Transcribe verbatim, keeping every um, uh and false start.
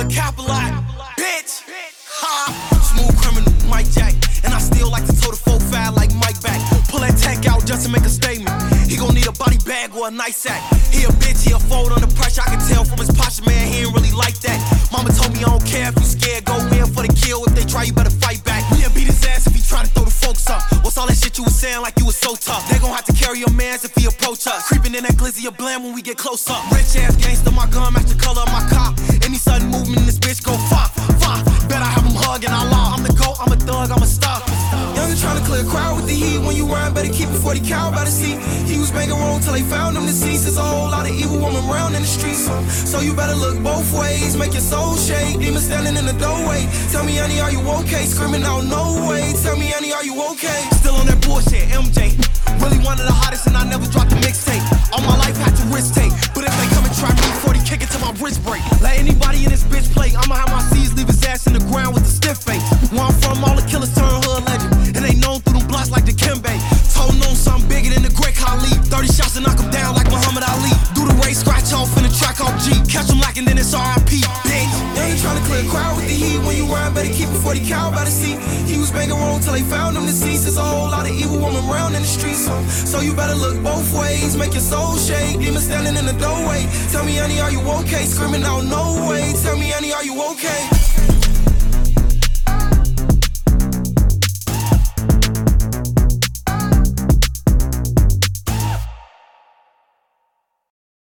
but cap a lot, bitch. Ha! Smooth criminal, Mike Jack. And I still like to toe the four five like Mike back. Pull that tech out just to make a statement. He gon' need a body bag or a nice sack. He a bitch, he a fold under pressure. I can tell from his posture, man, he ain't really like that. Mama told me I don't care if you scared. Go in for the kill. If they try, you better fight back. We'll beat his ass if he try to throw the folks up. What's all that shit you was saying like you was so tough? They gon' have to carry your mans if he approach us. Creeping in that glizzy of blam when we get close up. Rich ass gangster, my gun match the color of my car. Any sudden movement in this bitch go far, far. Bet I have him hugging I law. I'm the GOAT, I'm a thug, I'm a star. Youngin' tryna clear a crowd with the heat. When you rhyme, better keep it forty cal by the seat. He was banging wrong till they found him deceased. There's a whole lot of evil woman around in the streets. So you better look both ways, make your soul shake. Demon standing in the doorway. Tell me, honey, are you okay? Screaming out, no way. Tell me, honey, are you okay? Still on that bullshit, M J. Really one of the hottest and I never dropped a mixtape. All my life had to risk take. But if they come and try me, forty kick it till my wrist break. Let anybody in this bitch play. I'ma have my C's leave his ass in the ground with a stiff face. Where I'm from, all the killers turn hood legend. And they known through them blocks like the Kimbe. Told known something bigger than the Great Khali. thirty shots to knock him down like Muhammad Ali. Do the race, scratch off in the track off G. Catch him lacking, then it's R I P, bitch. They ain't tryna clear a crowd with the heat. When you rhyme, better keep it forty cal by the seat. He was banging wrong till they found him deceased. There's a whole lot of evil woman around in the streets. So, so you better look both ways, make your soul shake. Demon standing in the doorway. Tell me, honey, are you okay? Screaming out, no way. Tell me, honey, are you okay?